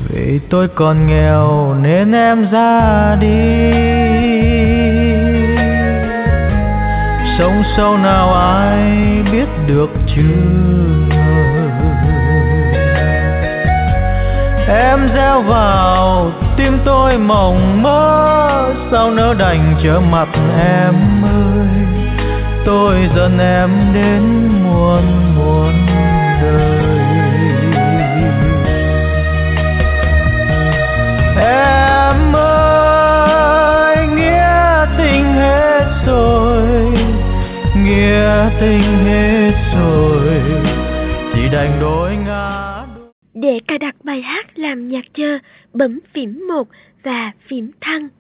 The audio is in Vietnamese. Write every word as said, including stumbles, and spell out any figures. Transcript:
Vì tôi còn nghèo nên em ra đi, sống sâu nào ai biết được chứ. Em gieo vào tim tôi mộng mơ, sao nỡ đành trở mặt em ơi. Tôi giận em đến muôn muôn đời. Em ơi, nghĩa tình hết rồi, nghĩa tình hết rồi, thì đành đôi ngã. Để cài đặt bài hát làm nhạc chờ, bấm phím một và phím thăng.